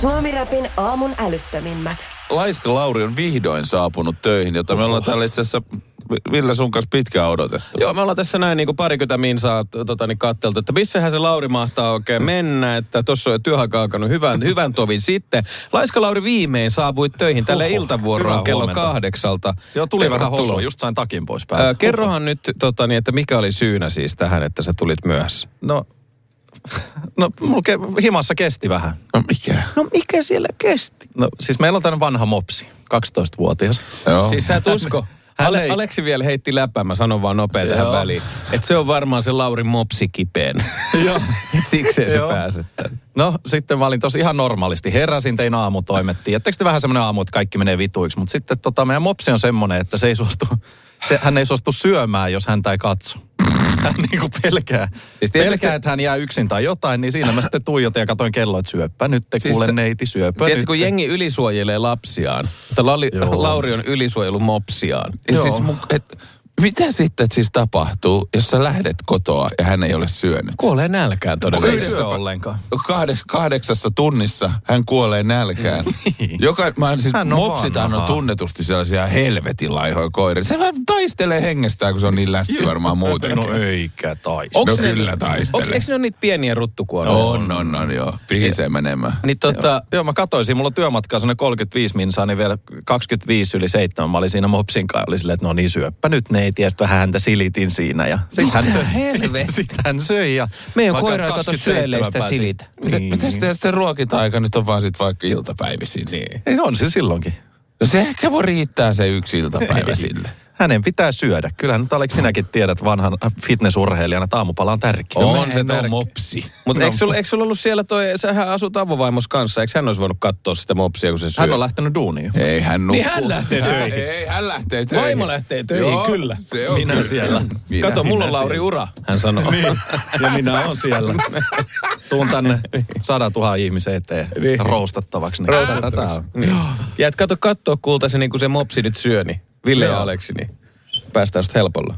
Suomi-räpin aamun älyttömimmät. Laiska Lauri on vihdoin saapunut töihin, jota me ollaan täällä itse asiassa Ville sun kanssa pitkään odotettu. Joo, me ollaan tässä näin niin kuin parikymmentä minsaa katteltu, että missähän se Lauri mahtaa oikein mennä, että tuossa on jo työaika alkanut hyvän tovin sitten. Laiska Lauri viimein saapui töihin tälle iltavuoroon kello 8. Joo, tuli vähän hosua, just sain takin pois päältä. Kerrohan nyt, että mikä oli syynä siis tähän, että sä tulit myöhässä? No mulla himassa kesti vähän. No mikä siellä kesti? No siis meillä on tämmöinen vanha mopsi, 12-vuotias. Joo. Siis sä et usko. Aleksi vielä heitti läpää, mä sanon vaan nopea tähän väliin. Että se on varmaan se Laurin mopsi kipeen. Joo. Sikseen se pääset tänne. No sitten mä olin tosi ihan normaalisti. Heräsin, tein aamutoimet. Tiedättekö te vähän semmoinen aamu, että kaikki menee vituiksi. Mutta sitten meidän mopsi on semmoinen, että hän ei suostu syömään, jos häntä ei katso. Hän niinku pelkää. Siis pelkää, että hän jää yksin tai jotain, niin siinä mä sitten tuijotin ja katsoin kello, että syöppä nyt, kuule neiti, syöpä nyt. Kun jengi ylisuojelee lapsiaan, että Lauri on ylisuojellut mopsiaan. Siis mitä sitten siis tapahtuu, jos sä lähdet kotoa ja hän ei ole syönyt? Kuolee nälkään todennäköisesti. Ei syö ollenkaan. 8 tunnissa hän kuolee nälkään. Mopsitaan on tunnetusti sellaisia helvetin laihoja koiria. Se vähän taistelee hengestään, kun se on niin läski varmaan muutenkin. No eikä taistele. No kyllä taistelee. Eikö ne ole niitä pieniä ruttukuonoja? On joo. Pihisee menemään. Niin Joo, mä katsoisin, mulla on työmatkaa semmoinen 35 minsaa, niin vielä 25 yli 7. Mä olin siinä mopsin kanssa, oli silleen, että no niin syöppä nyt neiti. Ja sitten vähän häntä silitin siinä ja sitten hän söi ja meidän koira ei kato syöleistä silitä. Mitä sitten ruokinta-aika nyt on vaan sit vaikka iltapäivisin? Niin. Ei, on se silloinkin. No se ehkä voi riittää se yksi iltapäivä sille. Hänen pitää syödä. Kyllähän nyt Aleksi sinäkin tiedät vanhan fitnessurheilijana, että aamupala on tärkeä. On se mopsi. Mutta eikö sulla ollut siellä sähän asut avovaimos kanssa, eikö hän olisi voinut katsoa sitä mopsia, kun se syö? Hän on lähtenyt duuniin. Ei hän nukkuu. Niin hän lähtee töihin. Ei, hän lähtee töihin. Vaimo lähtee töihin, joo, kyllä. Minä siellä. Kato, mulla on Lauri ura, hän sanoo. Niin. Ja minä olen siellä. Tuun tänne 100 000 ihmisen eteen roustattavaksi. Niin. Ja et kattoo kultaisen, niin kun se mopsi nyt syö, niin Ville ja Aleksi, niin päästään just helpolla.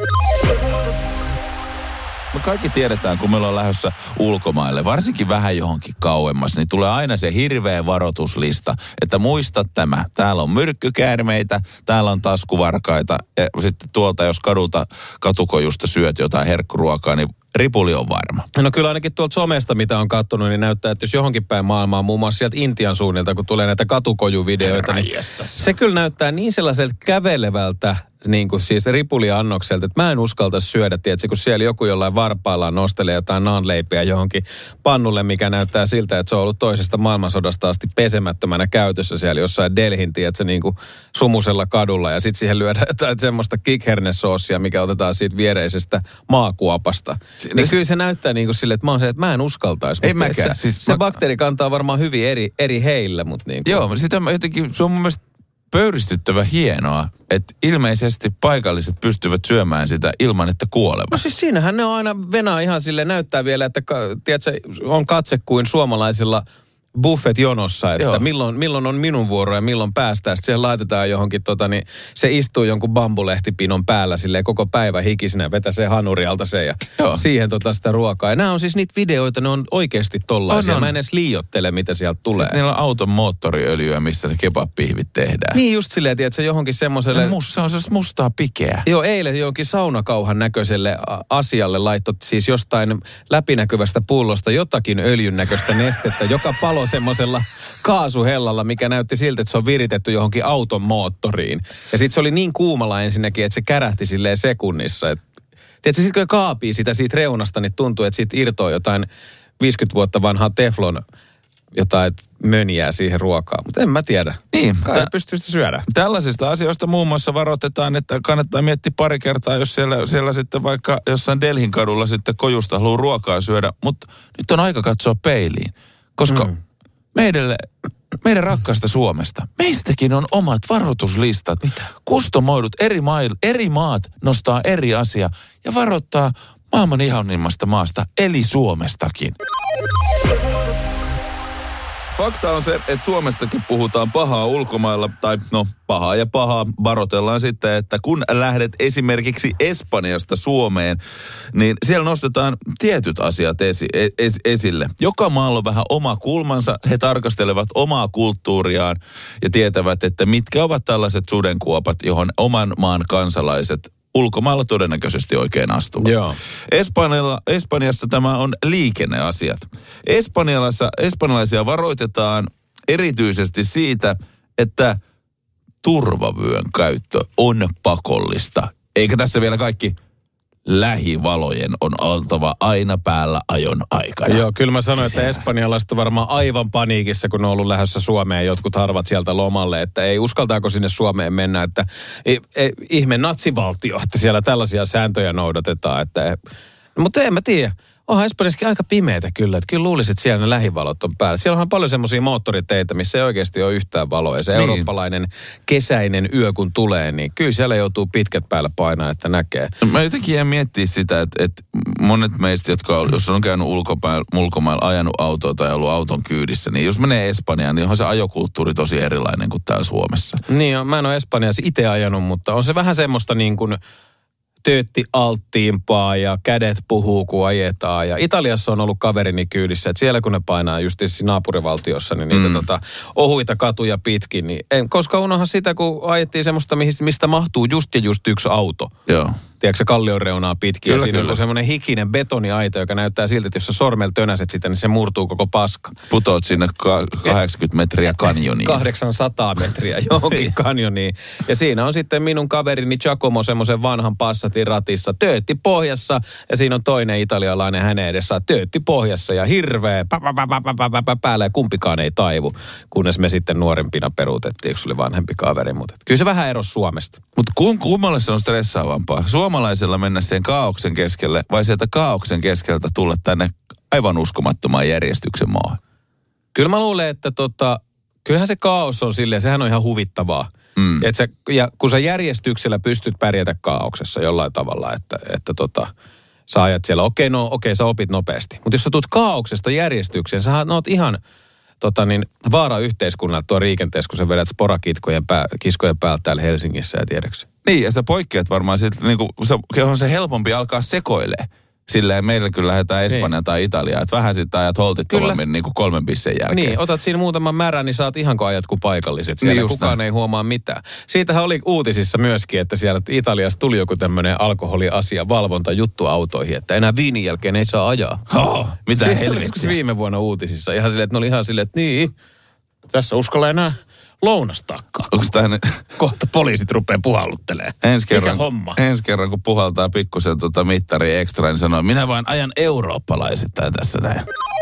Me kaikki tiedetään, kun me ollaan lähdössä ulkomaille, varsinkin vähän johonkin kauemmas, niin tulee aina se hirveä varoituslista, että muista tämä. Täällä on myrkkykäärmeitä, täällä on taskuvarkaita ja sitten tuolta, jos katukojusta syöt jotain herkkuruokaa, niin ripuli on varma. No kyllä ainakin tuolta somesta, mitä on katsonut, niin näyttää, että jos johonkin päin maailmaa, muun muassa sieltä Intian suunnilta, kun tulee näitä katukojuvideoita, niin se kyllä näyttää niin sellaiselta kävelevältä, niin kuin siis ripuliannokselta, että mä en uskaltaisi syödä, tiedätkö, kun siellä joku jollain varpaillaan nostelee jotain naanleipiä johonkin pannulle, mikä näyttää siltä, että se on ollut toisesta maailmansodasta asti pesemättömänä käytössä siellä jossain Delhin, tiedätkö, niin kuin sumusella kadulla, ja sitten siihen lyödään jotain semmoista kikhernessoosia, mikä otetaan siitä viereisestä maakuopasta. Niin kyllä se näyttää niin kuin silleen, että mä oon se, että mä en uskaltaisi. Ei mäkään. Se bakteeri kantaa varmaan hyvin eri heillä, mutta niin kuin. Joo, sitä jotenkin, se on mun mielestä pöyristyttävä hienoa, että ilmeisesti paikalliset pystyvät syömään sitä ilman, että kuolevat. No siis siinähän ne on aina venaa ihan silleen, näyttää vielä, että tiedätkö, on katse kuin suomalaisilla buffet-jonossa, että milloin on minun vuoro ja milloin päästään. Sitten siihen laitetaan johonkin, se istuu jonkun bambulehtipinon päällä silleen koko päivä hikisinä, vetää se hanurialta se ja siihen sitä ruokaa. Ja nämä on siis niitä videoita, ne on oikeasti tollaisia. Mä en edes liioittele, mitä sieltä tulee. Sitten niillä on auton moottoriöljyä, missä ne kebab-pihvit tehdään. Niin just silleen, että se johonkin semmoiselle. Se on sellaista mustaa pikeä. Joo, eilen johonkin saunakauhan näköiselle asialle laittot siis jostain läpinäkyvästä pullosta jotakin öljyn näköistä nestettä, joka palo semmoisella kaasuhellalla, mikä näytti siltä, että se on viritetty johonkin auton moottoriin. Ja sitten se oli niin kuumalla ensinnäkin, että se kärähti silleen sekunnissa. Tiedätkö, sitten kun kaapii sitä siitä reunasta, niin tuntuu, että siitä irtoaa jotain 50 vuotta vanhaa teflon jotain mönjää siihen ruokaan. Mutta en mä tiedä. Niin. Kai pystyy sitä syödä. Tällaisista asioista muun muassa varoitetaan, että kannattaa miettiä pari kertaa, jos siellä sitten vaikka jossain Delhin kadulla sitten kojusta haluaa ruokaa syödä. Mutta nyt on aika katsoa peiliin. Koska meidän rakkaasta Suomesta, meistäkin on omat varoituslistat. Mitä? Kustomoidut eri maat nostaa eri asia ja varoittaa maailman ihanimmasta maasta, eli Suomestakin. fakta on se, että Suomestakin puhutaan pahaa ulkomailla, tai no pahaa ja pahaa. Varoitellaan sitten, että kun lähdet esimerkiksi Espanjasta Suomeen, niin siellä nostetaan tietyt asiat esille. Joka maalla on vähän oma kulmansa, he tarkastelevat omaa kulttuuriaan ja tietävät, että mitkä ovat tällaiset sudenkuopat, johon oman maan kansalaiset ulkomailla todennäköisesti oikein astuvat. Joo. Espanjassa tämä on liikenneasiat. Espanjalaisia varoitetaan erityisesti siitä, että turvavyön käyttö on pakollista. Eikä tässä vielä kaikki lähivalojen on oltava aina päällä ajon aikana. Joo, kyllä mä sanoin, että espanjalaiset on varmaan aivan paniikissa, kun ne on ollut lähdössä Suomeen. Jotkut harvat sieltä lomalle, että ei uskaltaako sinne Suomeen mennä, että ihme natsivaltio, että siellä tällaisia sääntöjä noudatetaan. Mutta en mä tiedä. Onhan Espanjassakin aika pimeätä kyllä, että kyllä luulisit, että siellä ne lähivalot on päällä. Siellä onhan paljon semmoisia moottoriteitä, missä ei oikeasti ole yhtään valoa. Ja se eurooppalainen kesäinen yö kun tulee, niin kyllä siellä joutuu pitkät päällä painaa, että näkee. Mä jotenkin jään miettiä sitä, että monet meistä, jos on käynyt ulkomailla ajanut autoa tai ollut auton kyydissä, niin jos menee Espanjaan, niin onhan se ajokulttuuri tosi erilainen kuin täällä Suomessa. Niin, mä en ole Espanjassa itse ajanut, mutta on se vähän semmoista niin kuin töötti alttiimpaa ja kädet puhuu, kun ajetaan. Ja Italiassa on ollut kaverini kyydissä, että siellä kun ne painaa just naapurivaltiossa, niin niitä ohuita katuja pitkin. Niin en koskaan unohda sitä, kun ajettiin semmoista, mistä mahtuu just yksi auto. Joo. Tiedätkö, kallion reunaa pitkin. Kyllä, ja siinä on semmoinen hikinen betoniaita, joka näyttää siltä, että jos sä sormella tönäset sitä, niin se murtuu koko paska. Putoat sinne 80 metriä kanjoniin. 800 metriä johonkin kanjoniin. Ja siinä on sitten minun kaverini Giacomo semmoisen vanhan Passatin ratissa, töötti pohjassa. Ja siinä on toinen italialainen hänen edessään, töötti pohjassa ja hirveä päällä ja kumpikaan ei taivu. Kunnes me sitten nuorempina peruutettiin, kun se oli vanhempi kaveri. Mutta kyllä se vähän erosi Suomesta. Mutta kummalle se on stressaavampaa? Suomalaisella mennä sen kaaoksen keskelle vai sieltä kaaoksen keskeltä tulla tänne aivan uskomattomaan järjestyksen maahan? Kyllä mä luulen, että kyllähän se kaos on silleen, sehän on ihan huvittavaa. Ja kun sä järjestyksellä pystyt pärjätä kaauksessa jollain tavalla, että sä ajat siellä, okei, sä opit nopeasti. Mutta jos sä tulet kaauksesta järjestykseen, sä oot ihan vaara yhteiskunnalle tuo liikenteessä, kun sä vedät sporakiskojen päältä täällä Helsingissä ja tiedäksä. Niin, ja sä poikkeat varmaan siitä, on se helpompi alkaa sekoilee. Silleen meillä kyllä lähdetään Espanjaan tai Italiaan, että vähän sitten ajat holtittomammin niin kuin 3 pissen jälkeen. Niin, otat siinä muutaman märän, niin saat ihan kuin ajat kuin paikalliset. Siellä niin kukaan ei huomaa mitään. Siitähän oli uutisissa myöskin, että siellä Italiassa tuli joku tämmöinen alkoholiasia, valvontajuttu autoihin, että enää viinin jälkeen ei saa ajaa. Mitä helvettiä? Se viime vuonna uutisissa. Ihan silleen, että ne oli ihan silleen, että niin, tässä uskalla enää lounastakkaa. Onko tähän... Kohta poliisit rupeaa puhalluttelemaan. Ensi kerran, kun puhaltaa pikkusen mittari ekstra, niin sanoo, minä vain ajan eurooppalaisittain tässä näin.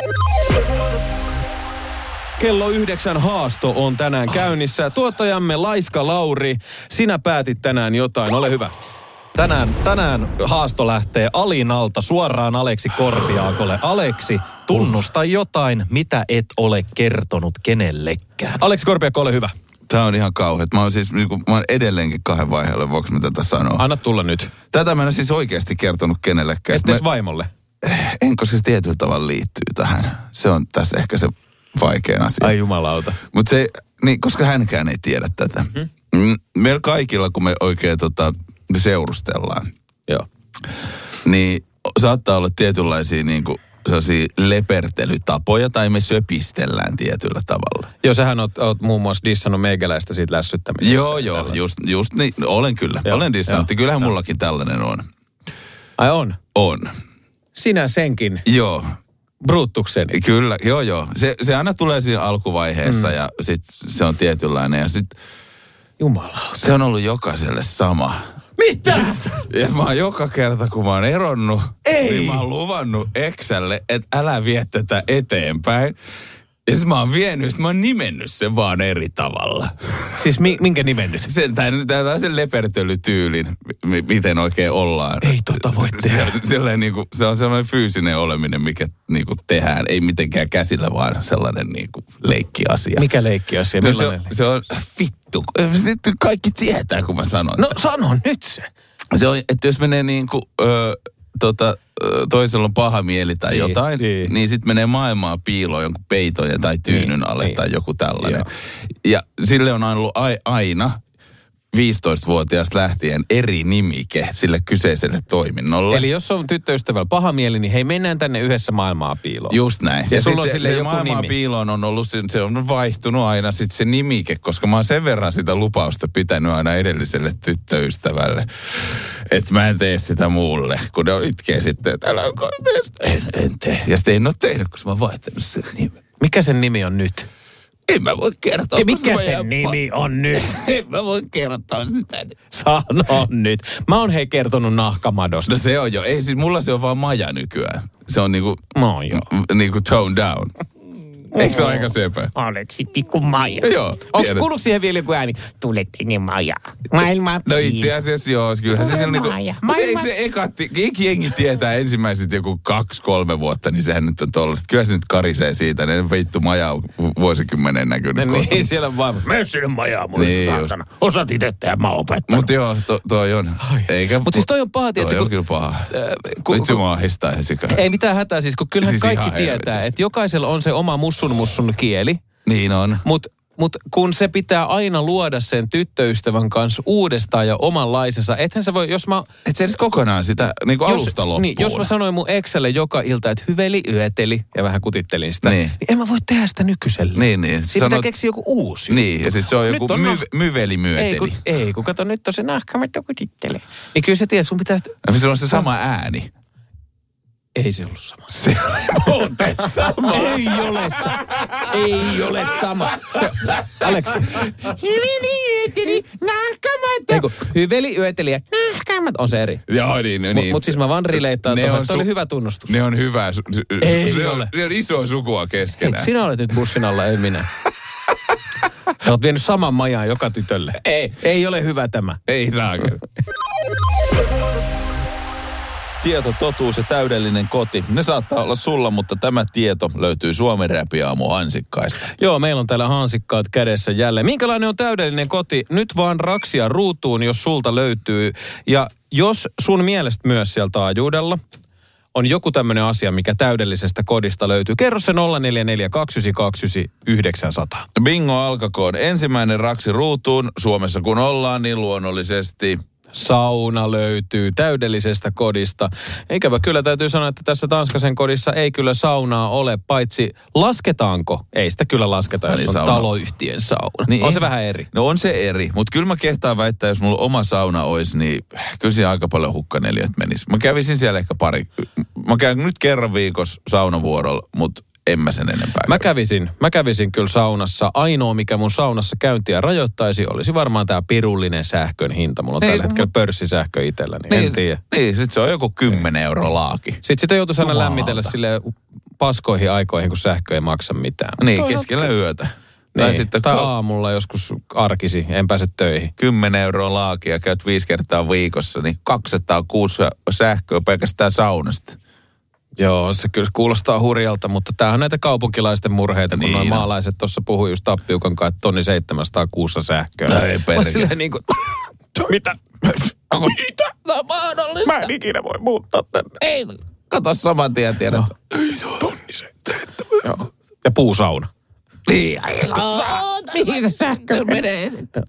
Kello 9 haasto on tänään käynnissä. Tuottajamme Laiska Lauri, sinä päätit tänään jotain, ole hyvä. Tänään haasto lähtee Alinalta suoraan Aleksi Korpiaakolle. Aleksi, tunnusta jotain, mitä et ole kertonut kenellekään. Aleksi Korpiaakko, ole hyvä. Tämä on ihan kauheat. Mä oon edelleenkin 2 vaiheelle, voiko mä tätä sanoa? Anna tulla nyt. Tätä mä en siis oikeasti kertonut kenellekään. Estes vaimolle? En, koska se tietyllä tavalla liittyy tähän. Se on tässä ehkä se vaikein asia. Ai jumalauta. Mutta se, niin, koska hänkään ei tiedä tätä. Meillä kaikilla, kun me oikein seurustellaan. Joo. Niin saattaa olla tietynlaisia niinku sellaisia lepertelytapoja tai me söpistellään tietyllä tavalla. Joo, sähän oot muun muassa dissannut meikäläistä siitä lässyttämisestä. Joo, just niin. Olen kyllä. Joo, olen dissannut. Ja kyllähän mullakin tällainen on. Ai on? On. Sinä senkin? Joo. Bruuttukseni? Kyllä, joo. Se aina tulee siinä alkuvaiheessa ja sit se on tietynlainen ja sit... Jumalauta. Se on ollut jokaiselle sama. Mitä? Ja mä oon joka kerta, kun mä oon eronnut, niin mä oon luvannut Exälle, että älä vie tätä eteenpäin. Ja sit mä oon vienyt, mä oon nimennyt sen vaan eri tavalla. Siis minkä nimennyt? Tämä on sen lepertelytyylin, miten oikein ollaan. Ei voi tehdä. Se on sellainen fyysinen oleminen, mikä niinku tehdään. Ei mitenkään käsillä, vaan sellainen niinku leikkiasia. Mikä leikkiasia? No se on vittu. Sitten kaikki tietää, kun mä sanon. No sano nyt se. Se on, että jos menee niinku... toisella on paha mieli tai jotain, niin sitten menee maailmaa piiloon jonkun peiton tai tyynyn alle tai joku tällainen. Joo. Ja sille on ollut aina 15-vuotiaasta lähtien eri nimike sille kyseiselle toiminnolle. Eli jos on tyttöystävällä paha mieli, niin hei, mennään tänne yhdessä maailmaa piiloon. Just näin. Ja sulla on sille joku maailmaa nimi. piiloon on ollut, se on vaihtunut aina sitten se nimike, koska mä oon sen verran sitä lupausta pitänyt aina edelliselle tyttöystävälle, että mä en tee sitä muulle, kun ne itkee sitten, että älä tee sitä. En tee. Ja sitten en ole tehnyt, koska mä oon vaihtanut sen nimen. Mikä sen nimi on nyt? En mä voi kertoa. Mikä sen nimi on nyt? En mä voi kertoa sitä. Sano nyt. Mä oon kertonut nahkamadosta. No se on jo. Ei siis, mulla se on vaan maja nykyään. Se on niinku tone down. Eikö se ole aika sepä? Aleksi pikku Maija. Joo. Onko kuullut siihen vielä joku ääni? Tule tänne Maija. Maailma No itse asiassa joo. Kyllähän se on niinku... Mutta ei se jengi tietää ensimmäiset joku 2-3 vuotta, niin sehän nyt on tollaista. Kyllä se nyt karisee siitä. Ne vittu Maja on vuosikymmenen näkynyt. Niin, siellä on vaan. mene sinne Majaa, mulle Niin, saatana. Osaat itse tehdä, mä oon opettanut. Mutta joo, toi on. Mutta siis toi on paha, tietysti. Toi on kyllä paha. Nyt se mua ahistaa ihan sikana. Ei mitään hätää, siis kun kyllähän Siis kaikki ihan tietää, helvetisti. että jokaisella on se oma mussun kieli. Niin on. Mutta kun se pitää aina luoda sen tyttöystävän kanssa uudestaan ja omanlaisensa, ethän sä voi, jos mä... Et se edes kokonaan sitä niinku alusta loppuun. Niin, jos mä sanoin mun Exelle joka ilta, että hyveli yöteli, ja vähän kutittelin sitä, niin en mä voi tehdä sitä nykyiselle. Niin. Siitä pitää keksiä joku uusi. Niin, ja sit se on joku myveli-myöteli. Ei, kun kato, nyt on se nahkamatto kutittelee. Niin kyllä se tiedät, sun pitää... Se on se sama ääni. Ei se ollut sama. Se oli muuten sama. Ei ole sama. Se, Aleksi. Hyveli yöteli, nahkamatto. Hyveli yöteli ja nahkamatto on se eri. Joo, niin. Mutta siis mä vaan rileittaan tuohon, että oli hyvä tunnustus. Ne on hyvä. Ei ole. Ne on isoa sukua keskenään. Sinä olet nyt bussin alla, ei minä. Sä oot vienyt saman majaan joka tytölle. Ei ole hyvä tämä. Ei saa. Tieto, totuus ja täydellinen koti. Ne saattaa olla sulla, mutta tämä tieto löytyy Suomen Räpiaamu Hansikkaista. Joo, meillä on täällä hansikkaat kädessä jälleen. Minkälainen on täydellinen koti? Nyt vaan raksia ruutuun, jos sulta löytyy. Ja jos sun mielestä myös sieltä taajuudella on joku tämmöinen asia, mikä täydellisestä kodista löytyy. Kerro se 0442990900. Bingo alkakoon. Ensimmäinen raksi ruutuun. Suomessa kun ollaan, niin luonnollisesti... Sauna löytyy täydellisestä kodista. Ikävä kyllä täytyy sanoa, että tässä Tanskasen kodissa ei kyllä saunaa ole, paitsi lasketaanko? Ei sitä kyllä lasketa, jos on taloyhtiön sauna. Niin on se vähän eri. No on se eri, mutta kyllä mä kehtaan väittää, jos mulla oma sauna olisi, niin kyllä siinä aika paljon hukkaneliöt menisi. Mä kävisin siellä ehkä mä käyn nyt kerran viikossa saunavuorolla, mutta en mä sen enempää. Mä kävisin kyllä saunassa. Ainoa, mikä mun saunassa käyntiä rajoittaisi, olisi varmaan tää pirullinen sähkön hinta. Mulla on tällä hetkellä pörssisähkö itsellä, niin en tiedä. Niin, sit se on joku 10 € laaki. Sitten sitä joutuisi aina lämmitellä silleen paskoihin aikoihin, kun sähkö ei maksa mitään. Niin, keskellä yötä. Niin, tai aamulla joskus arkisi, en pääse töihin. 10 € laaki ja käyt 5 kertaa viikossa, niin 206 sähköä pelkästään saunasta. Joo, se kyllä kuulostaa hurjalta, mutta tämähän on näitä kaupunkilaisten murheita, kun nuo maalaiset tuossa puhui just Tappiukan kanssa, että 1706 sähköä. No ei perkele. Silleen niin kuin, mitä? Mitä? Tämä on mahdollista. Mä en ikinä voi muuttaa tänne. Ei, kato saman tien tiedät. No. 1700. Ja puusauna. Niin, Mihin se sähkö menee sitten?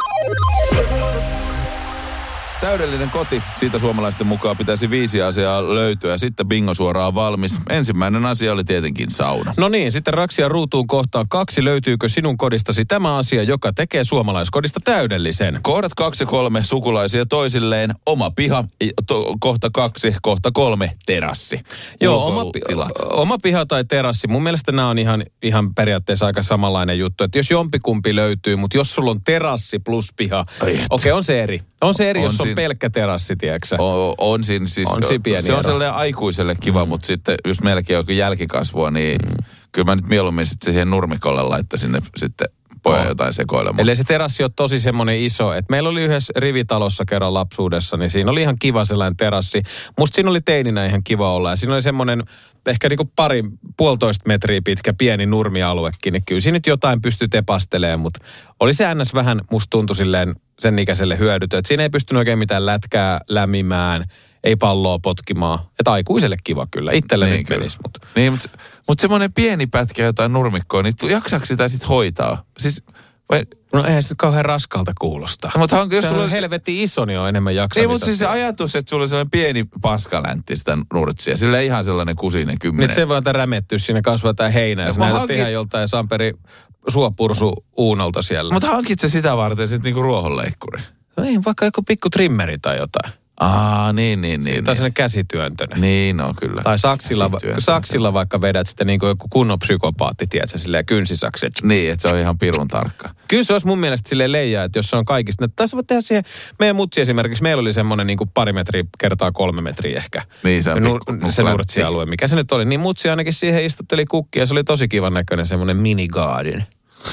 Täydellinen koti. Siitä suomalaisten mukaan pitäisi 5 asiaa löytyä. Sitten bingo suoraan valmis. Ensimmäinen asia oli tietenkin sauna. No niin, sitten raksia ruutuun kohtaan 2. Löytyykö sinun kodistasi tämä asia, joka tekee suomalaiskodista täydellisen? Kohdat 2 ja 3 sukulaisia toisilleen. Oma piha. Kohta 2, kohta 3 terassi. Joo, oma piha tai terassi. Mun mielestä nämä on ihan periaatteessa aika samanlainen juttu. Että jos jompikumpi löytyy, mutta jos sulla on terassi plus piha, okei, on se eri. On se eri, jos on pelkkä terassi, tiedätkö? On siinä siis. Se on sellainen aikuiselle kiva, mutta sitten jos meilläkin on joku jälkikasvua, niin kyllä mä nyt mieluummin sitten siihen nurmikolle laittaisin ne sitten pojan jotain sekoilemaan. Eli se terassi on tosi semmoinen iso, että meillä oli yhdessä rivitalossa kerran lapsuudessa, niin siinä oli ihan kiva sellainen terassi. Musta siinä oli teininä ihan kiva olla ja siinä oli semmoinen ehkä niinku 1,5 metriä pitkä pieni nurmialuekin, niin kyllä siinä nyt jotain pystyi tepastelemaan, mutta oli se ns. Vähän, musta tuntui silleen sen ikäiselle hyödytön, että siinä ei pystynyt oikein mitään lätkää lämimään, ei palloa potkimaan. Että aikuiselle kiva kyllä. Itselle Niin, nyt kyllä. menisi, mutta... Niin, mutta semmoinen pieni pätkä jotain nurmikkoa, niin jaksaako sitä sitten hoitaa? Siis, vai, No eihän se kauhean raskalta kuulosta. no, mutta jos Se sulla on helvetin iso, niin on enemmän jaksamista. niin, mutta siis se ajatus, että sulla on sellainen pieni paskaläntti sitä nurtsia, sillä ei ihan sellainen kusinen 10. Niin se voi rämettyä siinä, kasvaa tää heinää. Ja No, sä mä näytät hankin- ihan joltain Samperi suopursu Uunolta siellä. Mutta hankit se sitä varten sitten niinku ruohonleikkuri. No ei, vaikka joku pikku trimmeri tai jotain. Niin. Tai sellainen käsityöntönen. Niin, no kyllä. Tai saksilla, Käsityöntönen. saksilla vaikka vedät sitä niin kuin joku kunnon psykopaatti, tiedätkö, silleen kynsisakset. Niin, että se on ihan pirun tarkka. Kyllä se olisi mun mielestä silleen leijaa, että jos se on kaikista. Tai sä voit tehdä siihen, meidän mutsi esimerkiksi, meillä oli semmoinen niin kuin 2 metriä kertaa 3 metriä ehkä. Niin, se on se nurtsialue, mikä se nyt oli. Niin mutsi ainakin siihen istutteli kukkia, se oli tosi kivan näköinen semmoinen mini garden.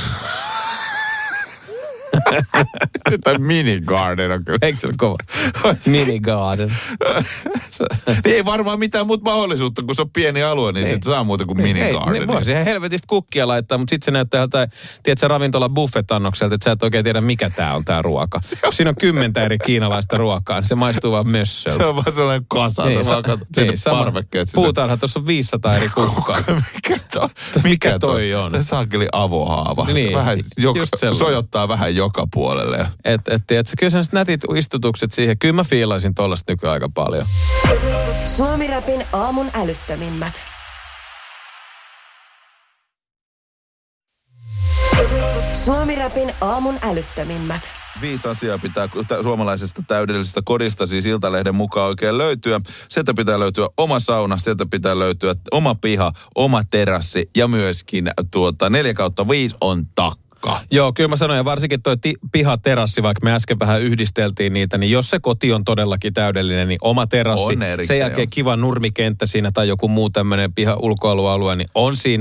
Tai mini garden on kyllä. Eikö se ole kova? Mini garden. Niin ei varmaan mitään muuta mahdollisuutta, kun se on pieni alue, niin sitten saa muuta kuin mini garden. Niin voi siihen helvetistä kukkia laittaa, mutta sitten se näyttää jotain, tiedätkö, ravintola buffet-annokselta, että sä et oikein tiedä, mikä tää on tää ruoka. Siinä on 10 eri kiinalaista ruokaa, niin se maistuu vaan mössöltä. Se on vaan sellainen kasa, Niin, sä vaan katsot sinne parvekkeet. Puutarha, tuossa on 500 eri kukkaa. Mikä toi on? Se saakeli avohaava. Niin, Vähän just sellainen. sojottaa vähän joka puolelle. Tiedätkö, kyllä sellaiset nätit istutukset siihen, kyllä mä fiilaisin tollaista nykyään aika paljon. Suomi-rapin aamun älyttömimmät. Suomi-rapin aamun älyttömimmät. 5 asiaa pitää suomalaisesta täydellisestä kodista siis Iltalehden mukaan oikein löytyä. Sieltä pitää löytyä oma sauna, sieltä pitää löytyä oma piha, oma terassi ja myöskin 4/5 on takka. Joo, kyllä mä sanoin, ja varsinkin toi pihaterassi, vaikka me äsken vähän yhdisteltiin niitä, niin jos se koti on todellakin täydellinen, niin oma terassi, On erikseen, sen jälkeen joo. kiva nurmikenttä siinä tai joku muu tämmöinen piha-ulkoilualue, niin on siinä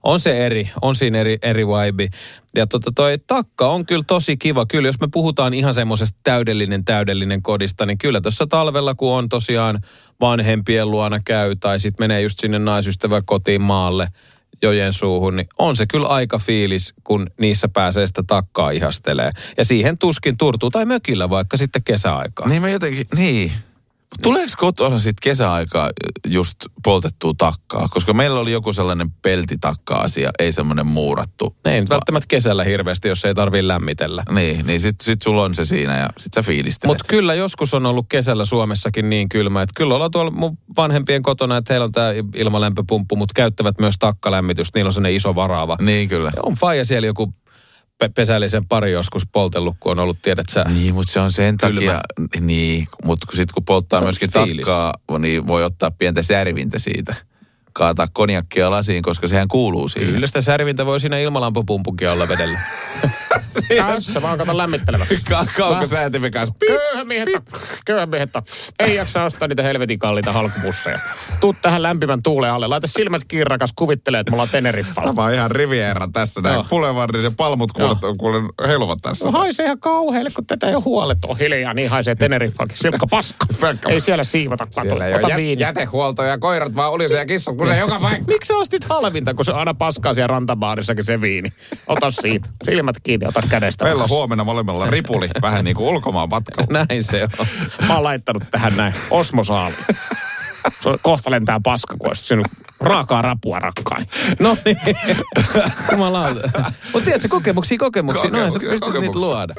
eri vibe. Ja toi takka on kyllä tosi kiva. Kyllä, jos me puhutaan ihan semmoisesta täydellinen kodista, niin kyllä tuossa talvella, kun on tosiaan vanhempien luona käy, tai sitten menee just sinne naisystävän kotiin maalle, jojen suuhun, niin on se kyllä aika fiilis, kun niissä pääsee sitä takkaa ihastelee. Ja siihen tuskin turtuu, tai mökillä vaikka sitten kesäaikaan. Niin mä jotenkin, niin. Tuleeko kotona sitten kesäaikaa just poltettua takkaa? Koska meillä oli joku sellainen peltitakka-asia, ei semmoinen muurattu. Ei nyt välttämättä kesällä hirveästi, jos ei tarvitse lämmitellä. Niin sit sulla on se siinä ja sit sä fiilistelet. Mutta kyllä joskus on ollut kesällä Suomessakin niin kylmä, että kyllä ollaan tuolla mun vanhempien kotona, että heillä on tämä ilmalämpöpumppu, mutta käyttävät myös takkalämmitystä. Niillä on sellainen iso varaava. Niin kyllä. Ja on faija siellä joku pesällisen pari joskus poltellut, kun on ollut, tiedät sä. Niin, mutta se on sen takia, niin, mutta sitten kun polttaa myöskin fiilis. takkaa, niin voi ottaa pientä särvintä siitä. Kaataa konjakkia lasiin, koska sehän kuuluu siihen. Kyllä sitä särvintä voi siinä ilmalamppupumpunkin olla vedellä. Tässä vaan kato lämmitteleväksi. Kaukosäätimen kanssa. Köyhän miehet. Ei jaksa ostaa niitä helvetin kalliita halkupusseja. Tuu tähän lämpimän tuulen alle. Laita silmät kiinni, rakas, kuvittelee, että me ollaan Teneriffalla. Tämä on ihan Riviera tässä näin. Joo. Pulevarrin ja palmut kuulen heiluvat tässä. No haisee ihan kauhealle, kun tätä ei ole huolettu. On hiljaa, niin haisee Teneriffakin. Silkka paska. Ei siellä siivota katolla. Ota viini. jätehuolto ja koirat vaan olisi ja kissat, kun se joka paikka. Miksi sä ostit halvinta, kun se on aina paskaa siellä rantabaarissakin se viini? Ota siitä. Silmät kiinni, ota kädestä. Meillä on alas. huomenna molemmilla ripuli, vähän niin kuin ulkomaan matkalla. Näin se on. Mä oon laittanut tähän näin osmosaali. Kohta lentää paska, kun olisi syönyt raakaa rapua, rakkain. No niin. Jumalauta. Mutta tiedätkö, kokemuksia. Noin sä pystyt niitä luoda.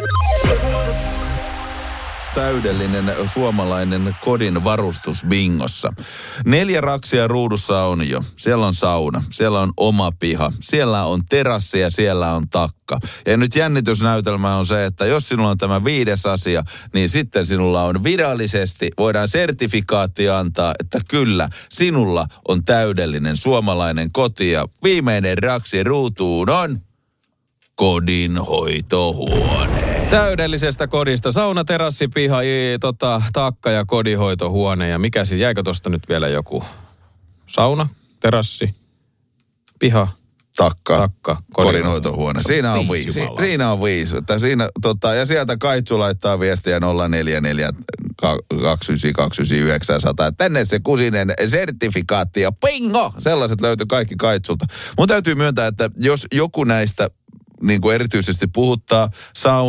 Täydellinen suomalainen kodin varustus bingossa. 4 raksia ruudussa on jo. Siellä on sauna, siellä on oma piha, siellä on terassi ja siellä on takka. Ja nyt jännitysnäytelmä on se, että jos sinulla on tämä 5. asia, niin sitten sinulla on virallisesti, voidaan sertifikaatti antaa, että kyllä, sinulla on täydellinen suomalainen koti. Ja viimeinen raksi ruutuun on kodinhoitohuone. Täydellisestä kodista. Sauna, terassi, piha, takka ja kodinhoitohuone. Ja mikä siinä, jäikö tosta nyt vielä joku? Sauna, terassi, piha, Takka, kodinhoitohuone. Siinä on 5. 5. Siinä on 5. Että siinä, ja sieltä Kaitsu laittaa viestiä 044 299 100. Tänne se kusinen sertifikaatti ja bingo! Sellaiset löytyy kaikki Kaitsulta. Mun täytyy myöntää, että jos joku näistä niin kuin erityisesti puhuttaa, sauna,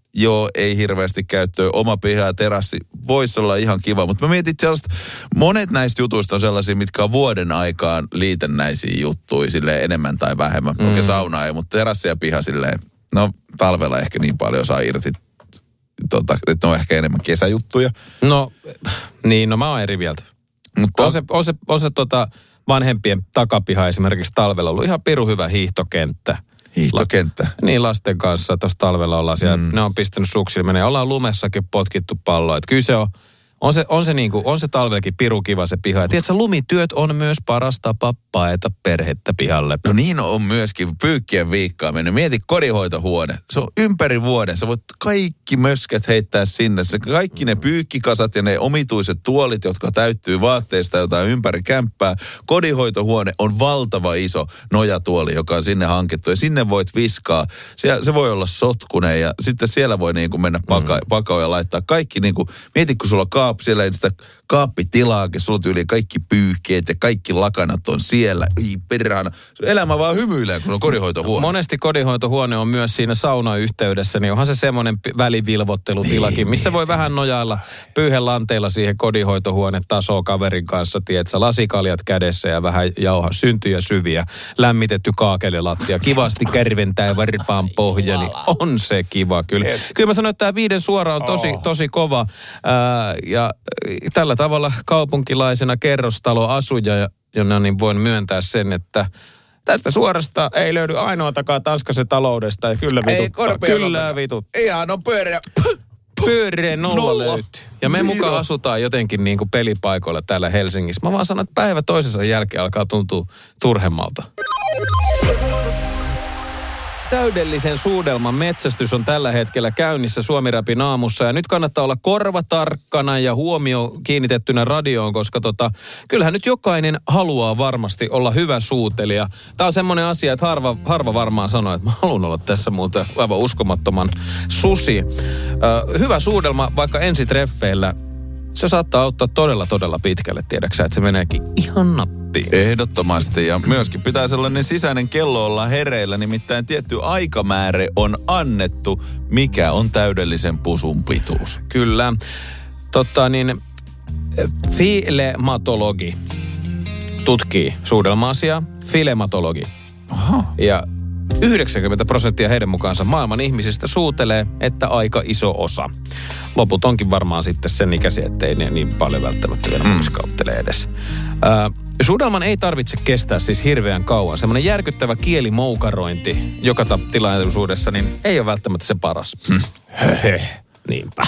joo, ei hirveästi käyttöä. Oma piha ja terassi voisi olla ihan kiva, mutta mä mietin sellaista, monet näistä jutuista on sellaisia, mitkä on vuoden aikaan liitännäisiä juttuja silleen enemmän tai vähemmän. Oikein sauna ei, mutta terassi ja piha silleen, no talvella ehkä niin paljon saa irti, että ne on ehkä enemmän kesäjuttuja. No mä oon eri mieltä. Mutta on se vanhempien takapiha esimerkiksi talvella ollut ihan pirun hyvä hiihtokenttä. Hiihtokenttä. Niin, lasten kanssa tuossa talvella ollaan siellä. Ne on pistänyt suksille menee. Ollaan lumessakin potkittu palloa. Että kyllä se on se talvellakin piru kiva se piha. Ja tiedätkö, lumityöt on myös paras tapa paeta perhettä pihalle. No niin on myöskin pyykkien viikkaa mennyt. Mieti kodinhoitohuone. Se on ympäri vuoden. Sä voit kaikki möskät heittää sinne. Kaikki ne pyykkikasat ja ne omituiset tuolit, jotka täyttyy vaatteista jotain ympäri kämppää. Kodinhoitohuone on valtava iso nojatuoli, joka on sinne hankittu. Ja sinne voit viskaa. Se voi olla sotkunen ja sitten siellä voi niin kuin mennä pakoon ja laittaa kaikki niin kuin, mieti kun sulla on siellä ei sitä kaappitilaakin, sulla tyyliin kaikki pyyhkeet ja kaikki lakanat on siellä. Ei perhana. Elämä vaan hymyilee, kun on kodinhoitohuone. Monesti kodinhoitohuone on myös siinä saunayhteydessä, niin onhan se semmoinen välivilvottelutilakin, missä voi vähän nojailla pyyhelanteilla siihen kodinhoitohuonetasoon kaverin kanssa, tietsä, lasikaljat kädessä ja vähän jauha, syntyjä syviä, lämmitetty kaakelilattia, kivasti kärventää ja varpaan pohja, niin on se kiva kyllä. Kyllä mä sanoin, että tämä 5 suora on tosi kova. Ja tällä tavalla kaupunkilaisena kerrostaloasuja, niin voin myöntää sen, että tästä suorasta ei löydy ainoatakaan Tanskasen taloudesta ja kyllä vituttaa. Kyllä vituttaa. Ihan on pyöreä nolla löytyy. Ja me mukaan asutaan jotenkin niin kuin pelipaikoilla täällä Helsingissä. Mä vaan sanon, että päivä toisensa jälkeen alkaa tuntua turhemmalta. Täydellisen suudelman metsästys on tällä hetkellä käynnissä Suomi-räpin aamussa. Ja nyt kannattaa olla korvatarkkana ja huomio kiinnitettynä radioon, koska kyllähän nyt jokainen haluaa varmasti olla hyvä suutelija. Tämä on semmoinen asia, että harva varmaan sanoo, että mä haluan olla tässä muuten aivan uskomattoman susi. Hyvä suudelma vaikka ensitreffeillä. Se saattaa auttaa todella pitkälle, tiedäksä, että se meneekin ihan nappiin. Ehdottomasti, ja myöskin pitää sellainen sisäinen kello olla hereillä, nimittäin tietty aikamäärä on annettu, mikä on täydellisen pusun pituus. Kyllä. Filematologi tutkii suudelma-asiaa. Filematologi. Aha. Ja 90% heidän mukaansa maailman ihmisistä suutelee, että aika iso osa. Loput onkin varmaan sitten sen ikäisiä, ettei ne niin paljon välttämättä vielä muiskauttele edes. Suudelman ei tarvitse kestää siis hirveän kauan. Semmoinen järkyttävä kielimoukarointi joka tilaisuudessa, niin ei ole välttämättä se paras. Niinpä.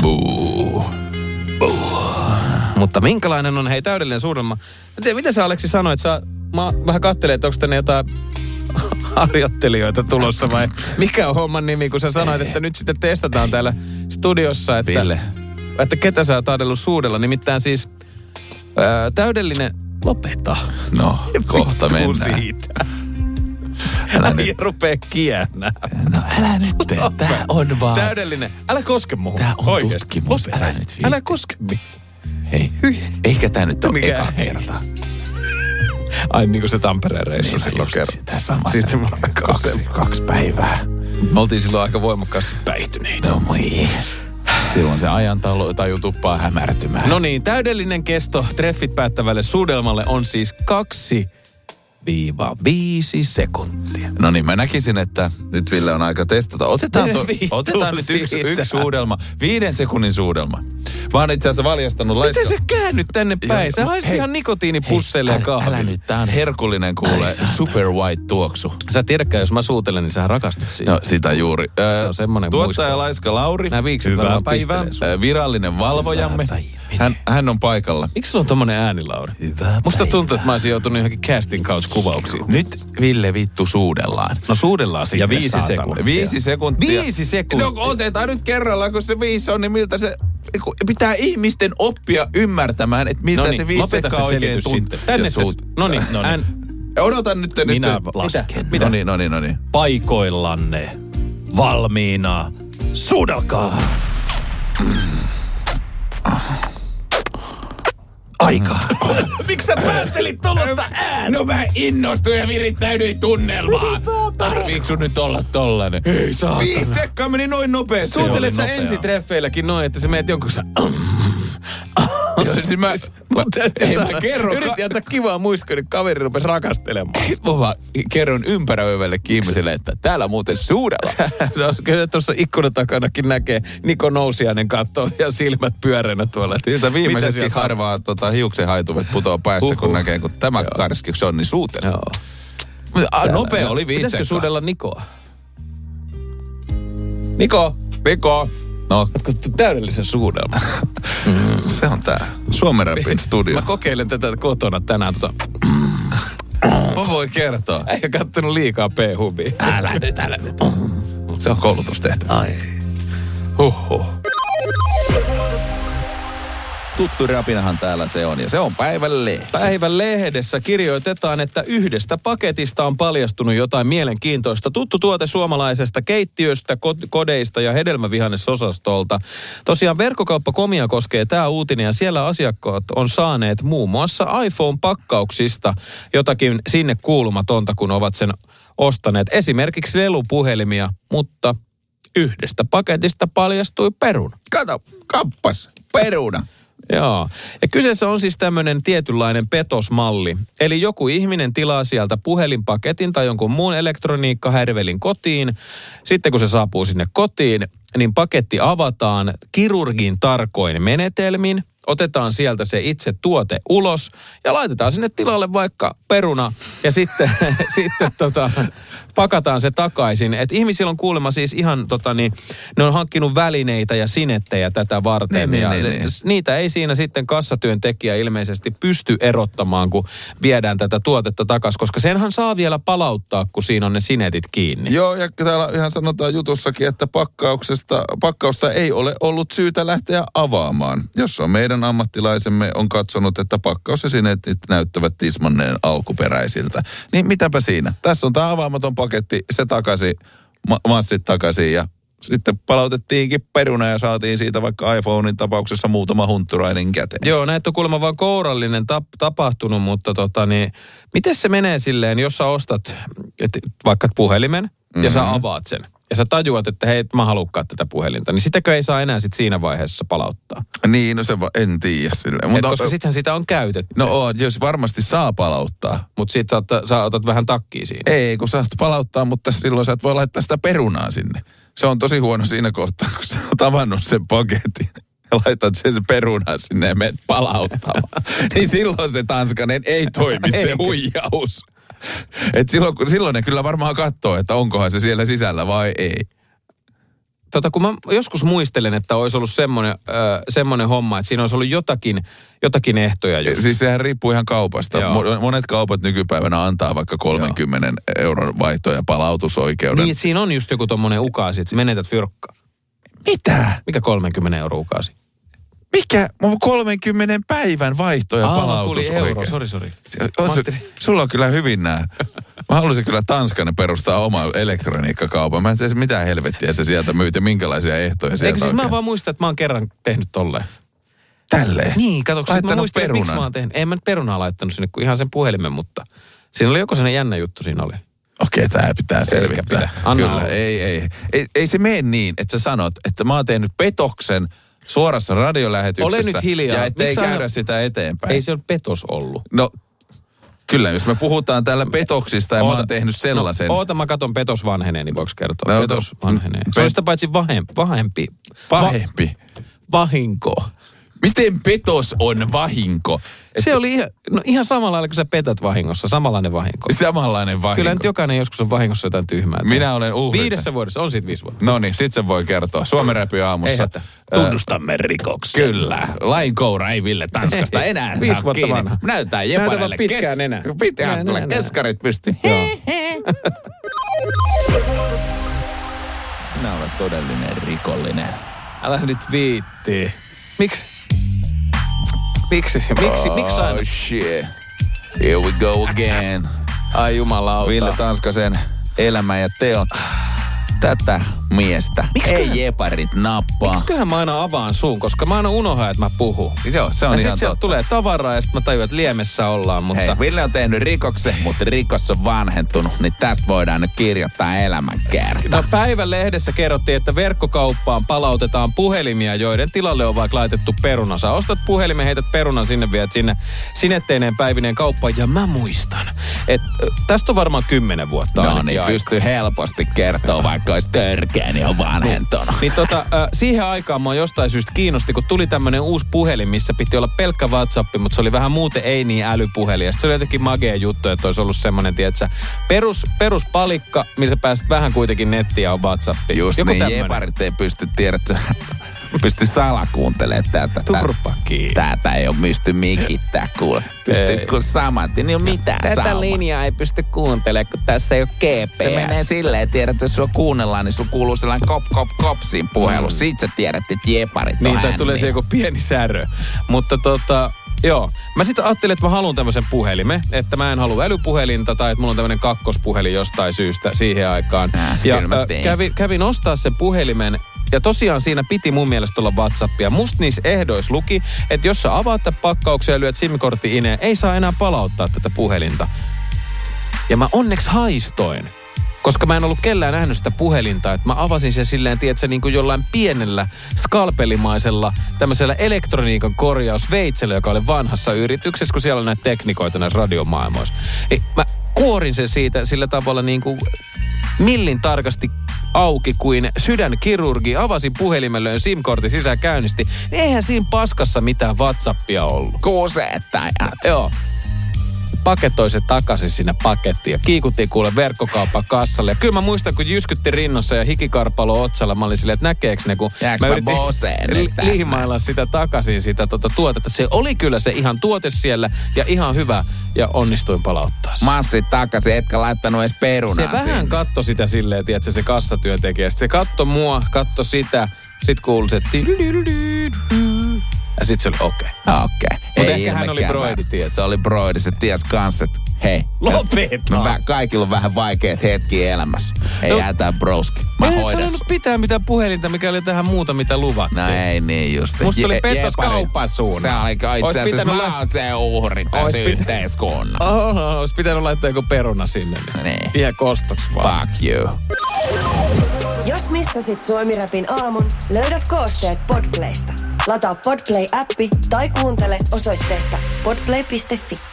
Mutta minkälainen on täydellinen suudelma? Mä tiedän, mitä sä Aleksi sanoit? Mä vähän katselin, että onko tänne jotain harjoittelijoita tulossa vai mikä on homman nimi, kun sä sanoit, että nyt sitten testataan täällä studiossa, että ketä sä oot ajatellut suudella. Nimittäin siis täydellinen... Lopeta. No, kohta mennään. Siitä. Älä nyt rupee kiennää. No älä nyt tee. Tää on vaan... Täydellinen. Älä koske muuhun. Tää on oikeasti tutkimus. Älä nyt viitti. Älä koske muuhun. Hei, eikä tää nyt ole eka kerta. Ai niin kuin se Tampereen reissu silloin kerran. Sitä samassa. Kaksi päivää. Me oltiin silloin aika voimakkaasti päihtyneitä. No moi. Silloin se ajantaju tuppaa hämärtymään. No niin, täydellinen kesto treffit päättävälle suudelmalle on siis 2-5 sekuntia. No niin, mä näkisin, että nyt Ville on aika testata. Otetaan nyt yksi suudelma. 5 sekunnin suudelma. Mä oon itse asiassa valjastanut Miten sä käännyt tänne päin? Sä haistit ihan nikotiinipusseille ja kahville. Älä nyt, tää on herkullinen kuule. Super white tuoksu. Sä et tiedäkään, jos mä suutelen, niin sä rakastut siihen. No, sitä juuri. Se on semmonen tuottaja Laiska Lauri. Nää viikset varmaan päivää. Virallinen valvojamme. Hän on paikalla. Miksi sulla on tommonen ääni, Lauri? Musta tuntuu, että mä olisin joutunut johonkin casting couch-kuvauksiin. Nyt Ville vittu suudellaan. No suudellaan sinne. Ja 5 sekuntia. 5 sekuntia. 5 sekuntia. No otetaan nyt kerralla, kun se 5 on, niin miltä se... Pitää ihmisten oppia ymmärtämään, että miltä se 5 sekkaa oikein tuntuu. Tänne se... Noniin. Odotan nyt. Minä lasken. Mitä? No niin. Paikoillanne. Valmiina. Suudelkaa. aikaa. Miksi sä päättelit tuollaista ääntä? No mä innostuin ja virittäydyin tunnelmaan. Tarviiko sun nyt olla tollanen? Ei saatana. 5 sekkaa meni noin nopeasti. Suutelet sä ensitreffeilläkin noin, että sä meet jonkun Siis mä kerron. Yritin antaa kivaa muiskaa, niin kaveri rupesi rakastelemaan. Mä vaan kerron ympäröivällekin ihmiselle, että täällä muuten suudella. No, kyllä tuossa ikkunan takanakin näkee Niko Nousiainen kattoo ja silmät pyöreänä tuolla. Siltä viimeisetkin harvaa hiuksen haituvet putoaa päästä, kun näkee, kun tämä karski Johnny suutelee. Joo. Nopea oli 5 sekkaa. Pitäisikö suudella Nikoa? Niko! No, Oletko täydellisen suudelman? se on tää Suomen Rapin studio. Mä kokeilen tätä kotona tänään. Mä voin kertoa. Eikä kattonut liikaa P-hubia. Älä nyt. Se on koulutustehtävä. Ai. Huhhuh. Tuttu rapinahan täällä se on, ja se on päivän lehti. Päivän lehdessä kirjoitetaan, että yhdestä paketista on paljastunut jotain mielenkiintoista. Tuttu tuote suomalaisesta keittiöstä, kodeista ja hedelmävihannesosastolta. Tosiaan verkkokauppa Komia koskee tämä uutinen, ja siellä asiakkaat on saaneet muun muassa iPhone-pakkauksista jotakin sinne kuulumatonta, kun ovat sen ostaneet. Esimerkiksi lelupuhelimia, mutta yhdestä paketista paljastui peruna. Kato, kappas, peruna. Joo. Ja kyseessä on siis tämmöinen tietynlainen petosmalli. Eli joku ihminen tilaa sieltä puhelinpaketin tai jonkun muun elektroniikkahärvelin kotiin. Sitten kun se saapuu sinne kotiin, niin paketti avataan kirurgin tarkoin menetelmin. Otetaan sieltä se itse tuote ulos ja laitetaan sinne tilalle vaikka peruna ja sitten pakataan se takaisin. Et ihmisillä on kuulemma siis ihan ne on hankkinut välineitä ja sinettejä tätä varten. Niitä ei siinä sitten kassatyöntekijä ilmeisesti pysty erottamaan, kun viedään tätä tuotetta takaisin, koska senhän saa vielä palauttaa, kun siinä on ne sinetit kiinni. Joo, ja täällä ihan sanotaan jutussakin, että pakkausta ei ole ollut syytä lähteä avaamaan. Jos on meidän ammattilaisemme on katsonut, että pakkaus ja sinetit näyttävät tismanneen alkuperäisiltä. Niin mitäpä siinä? Tässä on tämä avaamaton paketti, se takaisin, massit takaisin ja sitten palautettiinkin peruna ja saatiin siitä vaikka iPhonein tapauksessa muutama huntturainen käteen. Joo, näitä on kuulemma vaan kourallinen tapahtunut, mutta miten se menee silleen, jos sä ostat vaikka puhelimen ja sä avaat sen. Ja sä tajuat, että hei, mä haluan tätä puhelinta, niin sitäkö ei saa enää sit siinä vaiheessa palauttaa? Niin, no se en tiedä silleen. Koska sittenhän sitä on käytetty. No jos varmasti saa palauttaa. Mutta sit sä otat vähän takkiin siinä. Ei, kun saat palauttaa, mutta silloin sä et voi laittaa sitä perunaa sinne. Se on tosi huono siinä kohtaa, kun sä oot avannut sen paketin ja laitat sen perunaa sinne ja menet palauttamaan. Niin silloin se tanskanen ei toimi se huijaus. Et silloin ne kyllä varmaan katsoo, että onkohan se siellä sisällä vai ei. Kun mä joskus muistelen, että olisi ollut semmoinen homma, että siinä olisi ollut jotakin ehtoja. Just. Siis sehän riippuu ihan kaupasta. Monet kaupat nykypäivänä antaa vaikka 30 euron vaihto- ja palautusoikeuden. Niin, että siinä on just joku tommonen ukaasi, että sä menetät fyrkkaa. Mitä? Mikä 30 euro ukaasi? Mikä? 30 päivän vaihto- ja palautusoikeus. Sori. Sulla on kyllä hyvin nää. Mä haluaisin kyllä Tanskanen perustaa oma elektroniikkakaupan. Mä en tiedä, mitä helvettiä se sieltä myyt ja minkälaisia ehtoja sieltä siis oikein. Mä vaan muistan, että mä oon kerran tehnyt tolleen. Tälleen? Niin, katso, mä muistan, että miksi mä oon tehnyt. En mä nyt perunaa laittanut sinne kuin ihan sen puhelimen, mutta siinä oli joku sellainen jännä juttu siinä oli. Okei, tää pitää selvittää. Kyllä, ei se mene niin, että sä sanot, että mä oon tehnyt petoksen suorassa radiolähetyksessä. Ole nyt hiljaa. Ja ettei käydä sitä eteenpäin. Ei se ole petos ollut. No, kyllä, jos me puhutaan täällä petoksista ja mä oon tehnyt sellaisen. No, mä katon petos vanhenee, niin voiko kertoa? Petos vanhenee. Se on sitä paitsi vahempi. Vahinko. Miten petos on vahinko? Se oli ihan samalla lailla, kun sä petät vahingossa. Samanlainen vahinko. Samanlainen vahinko. Kyllä nyt jokainen joskus on vahingossa jotain tyhmää. Minä olen uhri. 5 vuodessa. On siitä 5 vuotta. No niin, sit se voi kertoa. Suomen Räpi aamussa. Tunnustamme rikoksen. Kyllä. Lainkoura ei Ville Tanskasta enää 5 vuotta kiinni. vanha. Näytää Jepanelle. Näytä pitkään enää. Pitkään keskarit pystyy. Sinä olet todellinen rikollinen. Älä nyt viittii. Miksi aina? Oh shit. Here we go again. Ai jumalauta. Ville Tanskasen elämä ja teot. Tätä miestä. Ei jeparit nappaa. Miksiköhän mä aina avaan suun, koska mä aina unohan, että mä puhun. Joo, se on ja ihan sit sieltä totta. tulee tavaraa ja sit mä tajun, että liemessä ollaan, mutta... Hei, Ville on tehnyt rikoksen, mutta rikos on vanhentunut, niin tästä voidaan nyt kirjoittaa elämänkerta. No päivän lehdessä kerrottiin, että verkkokauppaan palautetaan puhelimia, joiden tilalle on vaikka laitettu peruna. Sä ostat puhelimen, heität perunan sinne, viet sinne sinetteineen päivineen kauppaan. Ja mä muistan, että tästä on varmaan 10 vuotta. No niin, pystyy helposti kertoa, vaikka olisi törkeä, niin on vanhentunut. Niin siihen aikaan mua jostain syystä kiinnosti, kun tuli tämmönen uusi puhelin, missä piti olla pelkkä WhatsApp, mutta se oli vähän muuten ei niin älypuhelin. Ja se oli jotenkin magea juttu, että olisi ollut semmoinen, tietsä, peruspalikka, missä pääsit vähän kuitenkin nettiin ja on WhatsApp. Just joku niin, tämmönen. jeparit ei pysty, tiedätkö, pysty salakuuntelemaan tätä. Turpa kiinni. Tätä ei ole pysty mikittää, kuule. Pystyy kuule saman, niin ei ole mitään Tätä linjaa ei pysty kuuntelemaan, kun tässä ei ole GPS. Se menee silleen, tiedät, jos sua kuunnellaan, niin sun kuuluu sellainen kop siinä puhelu. Siitä sä tiedät, että jeparit on Niin, tulee se joku pieni särö. Mutta joo. Mä sitten ajattelin, että mä haluan tämmöisen puhelimen, että mä en halua älypuhelinta tai että mulla on tämmöinen kakkospuhelin jostain syystä siihen aikaan. Ja kävin ostaa sen puhelimen. Ja tosiaan siinä piti mun mielestä olla WhatsAppia. Musta niissä ehdoissa luki, että jos sä avaat tämän pakkauksen ja lyöt SIM-kortti ineen, ei saa enää palauttaa tätä puhelinta. Ja mä onneksi haistoin, koska mä en ollut kellään nähnyt sitä puhelinta, että mä avasin sen silleen, tiedätkö, niin kuin jollain pienellä skalpelimaisella tämmöisellä elektroniikan korjausveitsellä, joka oli vanhassa yrityksessä, kun siellä on näitä teknikoita näissä radiomaailmoissa. Niin mä kuorin sen siitä sillä tavalla niin kuin millin tarkasti auki kuin sydänkirurgi, avasin puhelimen, löin SIM-kortin sisään käynnisti. Eihän siinä paskassa mitään WhatsAppia ollut. Kuuseettajat. Joo. Paketoi se takaisin sinne pakettiin ja kiikuttiin kuule verkkokaupan kassalle. Ja kyllä mä muistan, kun jyskytti rinnossa ja hikikarpalo otsalla, mä olin silleen, että näkeekö ne, kun mä yritin liimailla sitä takaisin, sitä tuotetta. Se oli kyllä se ihan tuote siellä ja ihan hyvä ja onnistuin palauttaa sen. Massit takaisin, etkä laittanut edes perunaa. Se vähän katsoi sitä silleen, tiedätkö, se kassatyöntekijä. Sitten se katsoi mua, katsoi sitä, sit kuului se ja sit se oli okei. Mutta ehkä hän oli broidi, tiedätkö? Se oli broidi, se ties kans, että hei. Lopeta! Kaikilla on vähän vaikeat hetkiä elämässä. Ei jäätää broski. Mä hoidan. Ei halunnut pitää mitään puhelinta, mikä oli tähän muuta, mitä luvattiin. No ei niin just. Musta se oli petos kaupan suunnan. Se oli itse asiassa mä oon se uhri tässä yhteiskunnassa. Ois pitänyt laittaa joku peruna sinne. Niin. Ihan kostoksi vaan. Fuck you. Jos missasit Suomi-rapin aamun, löydät koosteet Podplaysta. Lataa Podplay-appi tai kuuntele osoitteesta podplay.fi.